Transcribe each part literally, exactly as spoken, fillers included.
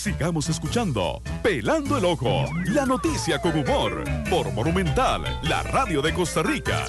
Sigamos escuchando Pelando el Ojo, la noticia con humor, por Monumental, la radio de Costa Rica.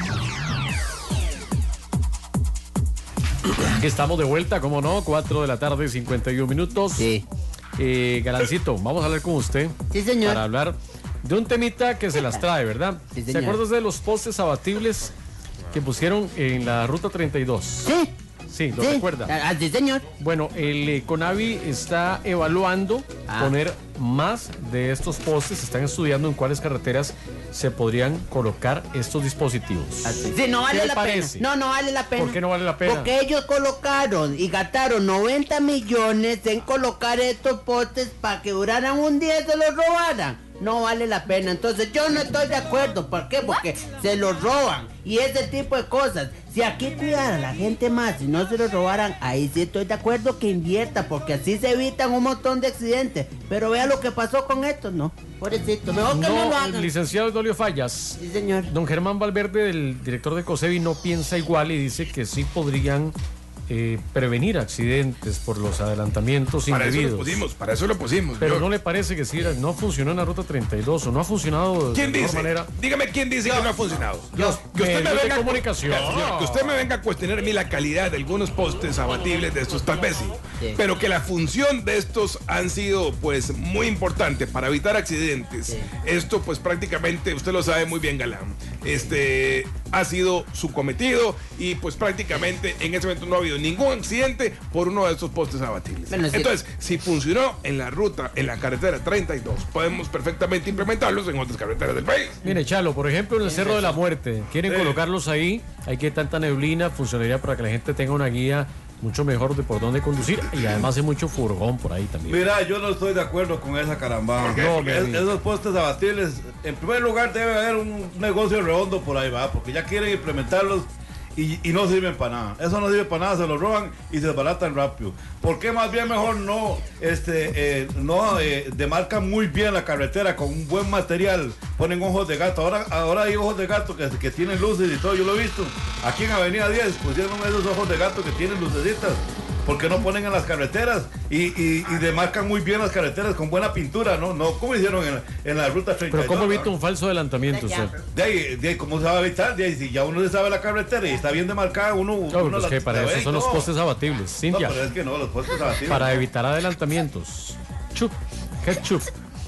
Estamos de vuelta, como no, cuatro de la tarde, cincuenta y un minutos. Sí. Eh, Galancito, vamos a hablar con usted. Sí, señor. Para hablar de un temita que se las trae, ¿verdad? Sí, ¿Se señor. acuerdan de los postes abatibles que pusieron en la ruta treinta y dos? Sí. Sí, ¿lo Sí. recuerda? Ah, sí, señor. Bueno, el eh, CONAVI está evaluando Ah. poner más de estos postes, están estudiando en cuáles carreteras se podrían colocar estos dispositivos. Así. Sí, no vale ¿Qué le la parece? pena. No, no vale la pena. ¿Por qué no vale la pena? Porque ellos colocaron y gastaron noventa millones en colocar estos postes para que duraran un día y se los robaran. No vale la pena. Entonces yo no estoy de acuerdo. ¿Por qué? Porque se los roban. Y ese tipo de cosas. Si aquí cuidara a la gente más y no se los robaran, ahí sí estoy de acuerdo que invierta, porque así se evitan un montón de accidentes. Pero vea lo que pasó con estos, ¿no? Pobrecito, mejor que no, No, lo hagan. licenciado Dolio Fallas. Sí, señor. Don Germán Valverde, el director de COSEBI, no piensa igual y dice que sí podrían eh, prevenir accidentes por los adelantamientos Para eso indebidos. lo pusimos, para eso lo pusimos. Pero Yo- ¿no le parece que si no funcionó en la ruta treinta y dos o no ha funcionado de ¿Quién mejor dice? manera? Dígame quién dice que no ha funcionado. Los que usted me medios de venga a cu- comunicación. Señor, que usted me venga a cuestionar a mí la calidad de algunos postes abatibles de estos, tal vez sí. Sí. Pero que la función de estos han sido pues muy importante para evitar accidentes. Sí. Esto pues prácticamente, usted lo sabe muy bien, Galán. Este ha sido su cometido y pues prácticamente en ese momento no ha habido ningún accidente por uno de estos postes abatibles. Bueno, sí. Entonces, si funcionó en la ruta, en la carretera treinta y dos, podemos perfectamente implementarlos en otras carreteras del país. Mire, Chalo, por ejemplo, en el Cerro de la Muerte, quieren Sí. colocarlos ahí, hay que tanta neblina, funcionaría para que la gente tenga una guía mucho mejor de por dónde conducir y además hay mucho furgón por ahí también. Mira, yo no estoy de acuerdo con esa carambada. qué? No, ¿Por qué? me- Es- esos postes abatibles, en primer lugar debe haber un negocio redondo por ahí, va, porque ya quieren implementarlos y, y no sirven para nada. Eso no sirve para nada, se los roban y se desbaratan rápido. ¿Por qué más bien mejor no, este, eh, no eh, demarcan muy bien la carretera con un buen material? Ponen ojos de gato. Ahora, ahora hay ojos de gato que, que tienen luces y todo, yo lo he visto. Aquí en Avenida diez pusieron esos ojos de gato que tienen lucecitas. ¿Por qué no ponen en las carreteras y, y, y demarcan muy bien las carreteras con buena pintura, no? No como hicieron en, en la ruta treinta y dos. Pero ¿cómo evita ¿no? un falso adelantamiento usted? De ahí, de ahí, ¿cómo se va a evitar? De ahí, si ya uno le sabe la carretera y está bien demarcada, uno... No, uno pues la- que para la eso ve y son los no. postes abatibles. No, Cintia, pero es que no, los postes abatibles. para no. evitar adelantamientos. Chup, ¿qué chup?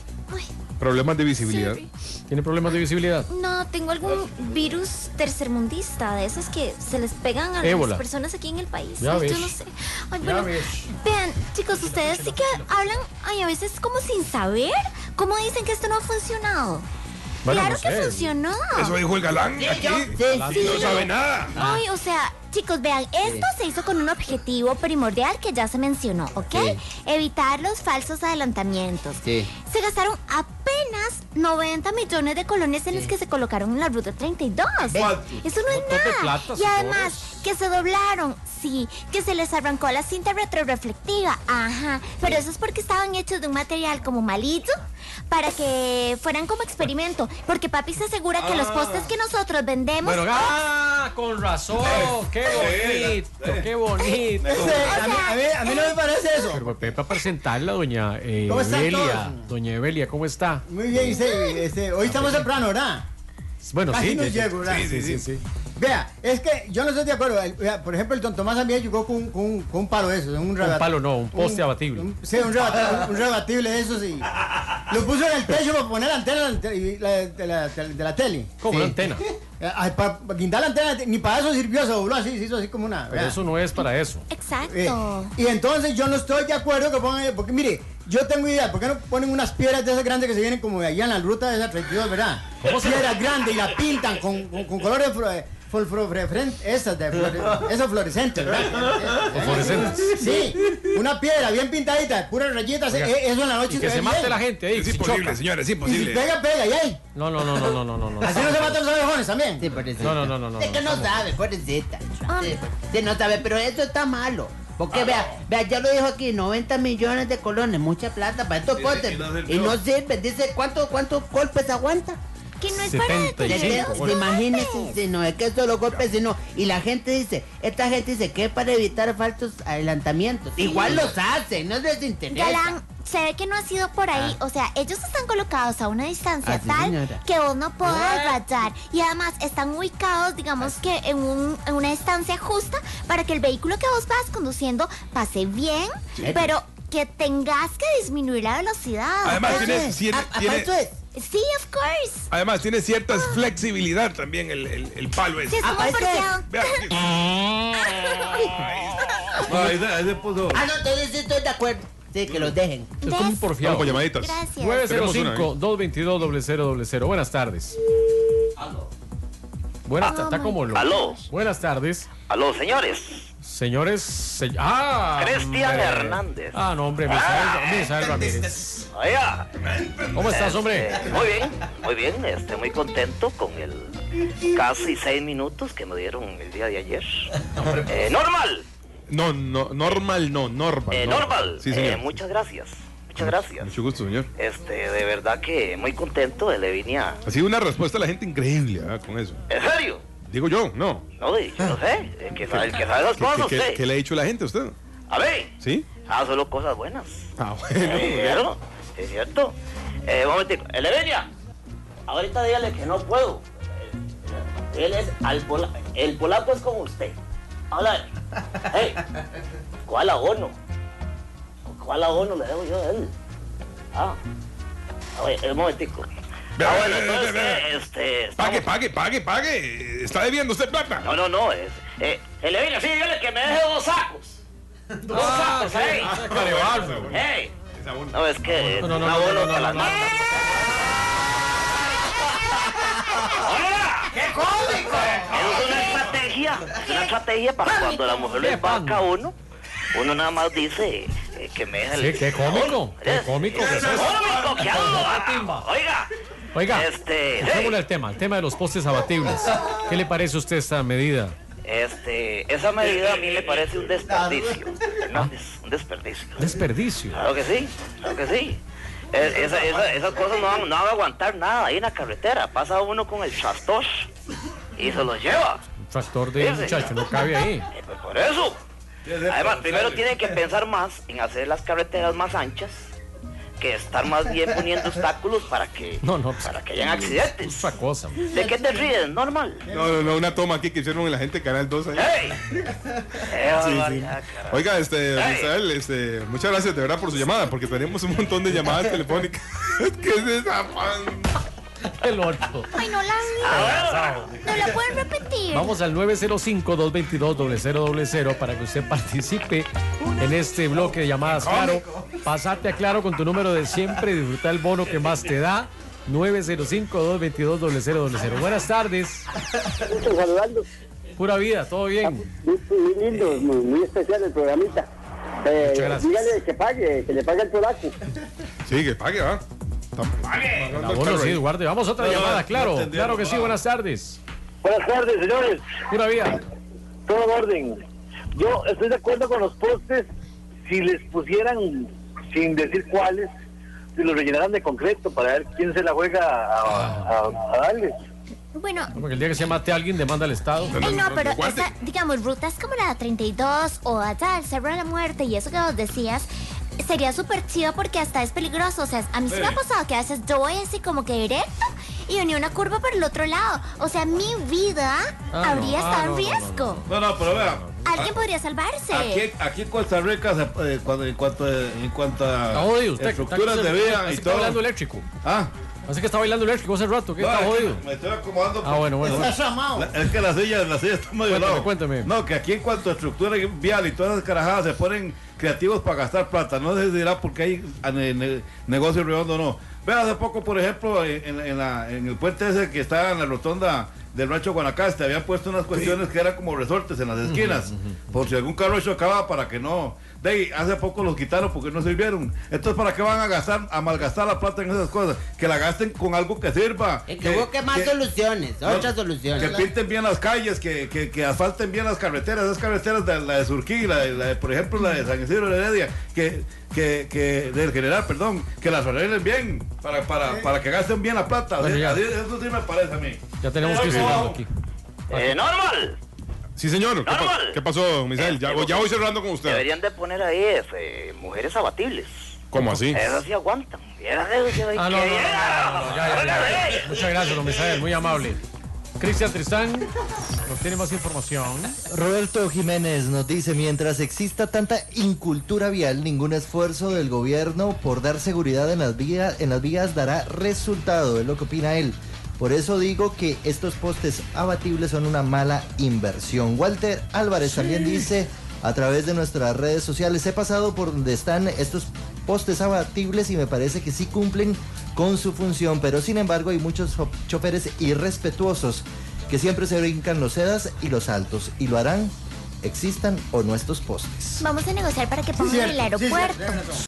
Problemas de visibilidad. Sí. ¿Tiene problemas de visibilidad? No, tengo algún virus tercermundista, de esos que se les pegan a Ébola. las personas aquí en el país. Ya Ay, ves. yo no sé. Ay, Ya bueno, ves. vean, chicos, ustedes sí que hablan, ay, a veces como sin saber. ¿Cómo dicen que esto no ha funcionado? Bueno, claro no que sé. funcionó. Eso dijo el Galán aquí. Sí, Y no sabe nada. Ay, o sea, chicos, vean, esto se hizo con un objetivo primordial que ya se mencionó, ¿ok? Sí. Evitar los falsos adelantamientos. Sí. Se gastaron apenas noventa millones de colones en los que se colocaron en la ruta treinta y dos. ¿Cuánto? Eso no es Montón de nada. plata, Y además, señores. que se doblaron, sí, que se les arrancó la cinta retroreflectiva, ajá. Pero eso es porque estaban hechos de un material como malito para que fueran como experimento. Porque papi se asegura que los postes que nosotros vendemos. Bueno, ah, con razón. Qué bonito, qué bonito. A mí, a, mí, a mí no me parece eso. Pero Pepe, para presentarla, doña eh, ¿Cómo están Evelia. todos? Doña Evelia, ¿cómo está? Muy bien, este, este, hoy estamos temprano, ¿verdad? Bueno, Casi sí. nos ya- llego, ¿verdad? sí, sí, sí, sí. Vea, es que yo no estoy de acuerdo. El- vea, por ejemplo, el don Tomás también llegó con, un- con, un- con un palo de esos. Un, rebate- palo no, un poste abatible. un- sí, un rebatible, un rebatible de esos y lo puso en el techo para poner la antena de la, de la, de la, de la tele. ¿Cómo Sí. una antena? Eh, ay, para, para guindar la antena, ni para eso sirvió, se dobló así, se hizo así como una. Pero vea. eso no es para eso. Exacto. Eh, y entonces yo no estoy de acuerdo que pongan, porque mire, yo tengo idea, ¿por qué no ponen unas piedras de esas grandes que se vienen como de allá en la ruta de esa treinta y dos, ¿verdad? Piedras grandes y la pintan con, con, con colores flu- flu- flu- flu- esas de flore- esos fluorescentes, ¿verdad? Fluorescentes. Sí, una piedra bien pintadita, puras rayitas, Oiga, eh, eso en la noche Y que se se ve mate bien. la gente ahí, Es si imposible, choca. señores, es Y si imposible. pega, pega, y ahí. No, no, no, no, no, no, no, no. Así no se matan los abejones también. Sí, pobrecita. No, no, no, no, no. Es que no estamos- sabe, pobrecita. Ah. Sí, sí, no sabe, pero eso está malo. Porque vea, vea, ya lo dijo aquí, noventa millones de colones, mucha plata para estos Sí, postes. y no sirvió. Y no sirve, dice, ¿cuánto, cuántos golpes aguanta? Que no es para setenta y detenidos. cinco. Se imagínense, si no es que solo golpes, sino. Y la gente dice, esta gente dice que es para evitar falsos adelantamientos. Igual los hacen, no les interesa. Galán, se ve que no ha sido por ahí. O sea, ellos están colocados a una distancia Ah, sí, tal señora. que vos no puedas rayar. Y además están ubicados, digamos que en, un, en una distancia justa para que el vehículo que vos vas conduciendo pase bien, pero que tengas que disminuir la velocidad. Además, Eso tiene, es. tiene- A- tiene- aparte es. Sí, of course. además, tiene cierta flexibilidad también el, el, el palo Sí, ese. es como Aparte- parqueado. Vea, No, ahí, se- ahí se puso. Ah, no, entonces sí estoy de acuerdo. Sí, que los dejen. Es como un porfiado. Vamos con llamaditas. Gracias. nueve cero Tenemos una cinco, dos veintidós, cero cero cero cero. Buenas tardes. Buenas tardes. Está como loco. Aló. Buenas tardes. Aló, señores. Señores. se- Ah. Cristian hombre. Hernández. Ah, no, hombre. Misael, Misael Ramírez. Oiga. ¿Cómo estás, hombre? Este, muy bien, muy bien. Estoy muy contento con el casi seis minutos que me dieron el día de ayer. Eh, normal. No, no, normal, no, normal. Eh, normal. Sí, Eh, señor. muchas gracias. Muchas gracias. Mucho gusto, señor. Este, de verdad que muy contento de Levinia. Ha sido una respuesta de la gente increíble ¿ah? con eso. ¿En serio? Digo yo, no. No, de- yo no sé. El que sabe, el que sabe esas ¿Qué, cosas, qué- usted. qué le ha dicho la gente a usted? A ver. ¿Sí? Ah, solo cosas buenas. Ah, Es bueno. cierto, es cierto. Eh, un momentico. Elevenia, ahorita dígale que no puedo. Eh, Él es al pola el polaco es como usted. Habla. Hey, ¿cuál abono? ¿Cuál abono le debo yo a él? Ah, a ver, un momentico. Vea, Ah, vea, bueno, vea, entonces, vea, vea. eh, este... Pague, estamos- pague, pague, pague. Está debiendo usted plata. No, no, no, es... Eh, Elevenia, sí, dígale que me deje dos sacos. Dos sacos, hey. Careval, Hey. No, es que... No, no, no, un no, abono no, no, para las no, no. matas. ¡Hola! ¡Qué cómico! Es una estrategia, es una estrategia para cuando la mujer le Qué embarca a pan. uno, uno nada más dice eh, que me deja el... Sí, qué cómico, qué cómico que es ¡Qué eso. cómico! ¡Qué hago! Oiga, Oiga, este... dejémosle hey, el tema, el tema de los postes abatibles. ¿Qué le parece a usted esta medida? este, esa medida a mí me parece un desperdicio, Hernández, un desperdicio. Desperdicio. Claro que sí, claro que sí. Es- esa- esa- esas cosas no van, no van a aguantar nada ahí en la carretera. Pasa uno con el trastos y se los lleva. Un tractor de Ese. muchacho, no cabe ahí. Eh, pues por eso. Además, primero tienen que pensar más en hacer las carreteras más anchas que estar más bien poniendo obstáculos para que, No, no, pues, para que hayan accidentes. otra cosa. ¿De qué te ríes? Normal. No, no, no, una toma aquí que hicieron en la gente Canal dos ahí. ¡Hey! ¡Qué barbaridad, carajo! Oiga, este, Hey. Misael, este, muchas gracias de verdad por su llamada, porque tenemos un montón de llamadas telefónicas. ¿Qué es esa pan? El otro. Ay, no la vi. No la pueden repetir. Vamos al nueve cero cinco, dos veintidós, cero cero cero cero para que usted participe en este bloque de llamadas Claro. Pasate a Claro con tu número de siempre y disfruta el bono que más te da. nueve cero cinco, dos veintidós, cero cero cero cero. Buenas tardes. Saludando, Pura vida, ¿todo bien? muy, muy lindo, muy, muy especial el programita. Eh, Muchas gracias. dígale que pague, que le pague el polaco. Sí, que pague, ¿va? El abono sí, guarde. Vamos a otra No, no, llamada, no claro. entendí, Claro que sí, no. buenas tardes. Buenas tardes, señores. Pura vida. Todo en orden. Yo estoy de acuerdo con los postes si les pusieran, sin decir cuáles, si los rellenaran de concreto para ver quién se la juega a, a, a darles. Bueno, Porque el día que se mate a alguien demanda al Estado. Ay, no, pero Guarde. esa, digamos, rutas como la treinta y dos o allá el Cerro de la Muerte y eso que vos decías, sería súper chido porque hasta es peligroso. O sea, a mí sí me ha pasado que a veces yo voy así como que directo y venía una curva por el otro lado. O sea, mi vida Ah, habría no, ah, estado no, en no, riesgo. No, no, pero vea. Alguien podría salvarse. Aquí, aquí en Costa Rica, se- eh, cuando, en cuanto, en cuanto a Está jodido usted. estructuras está- de vida parece y que está todo. bailando eléctrico. Ah, Parece que está bailando eléctrico hace rato. ¿Qué no, está es que jodido? me estoy acomodando. Ah, bueno, bueno. Está llamado. La- es que la silla, la silla está medio Cuéntame, lado. cuéntame. No, que aquí en cuanto a estructura vial y todas esas carajadas se ponen creativos para gastar plata. No se dirá porque hay a- ne- ne- negocio redondo o no. Vea, hace poco, por ejemplo, en, en la- en el puente ese que está en la rotonda del Rancho Guanacaste, habían puesto unas cuestiones que eran como resortes en las esquinas, por si algún carro chocaba para que no de ahí, hace poco los quitaron porque no sirvieron. Entonces, ¿para qué van a gastar, a malgastar la plata en esas cosas? Que la gasten con algo que sirva. Y que busque más que, soluciones, no, otras soluciones. Que pinten bien las calles, que, que, que asfalten bien las carreteras, esas carreteras de la de Surquí, la de, la de, por ejemplo, la de San Isidro de Heredia, que, que, que del General, perdón, que las arreglen bien, para, para, sí. para que gasten bien la plata. Bueno, así, ya. así, eso sí me parece a mí. Ya tenemos que ir cerrando aquí. Eh, normal. Sí, señor. ¿Qué, pa ¿Qué pasó, Misael? Ya, ya voy cerrando con usted. Deberían de poner ahí eh, mujeres abatibles. ¿Cómo así? Esas sí aguantan. Ah, no, no, no, no, no, ya, ya, ya. Muchas gracias, don Misael, muy amable. Cristian Tristán nos tiene más información. Roberto Jiménez nos dice, mientras exista tanta incultura vial, ningún esfuerzo del gobierno por dar seguridad en las vías, en las vías dará resultado, es lo que opina él. Por eso digo que estos postes abatibles son una mala inversión. Walter Álvarez sí. también dice a través de nuestras redes sociales, he pasado por donde están estos postes abatibles y me parece que sí cumplen con su función, pero sin embargo hay muchos choferes irrespetuosos que siempre se brincan los sedas y los altos y lo harán, existan o no estos postes. Vamos a negociar para que pongan sí, el aeropuerto. Sí,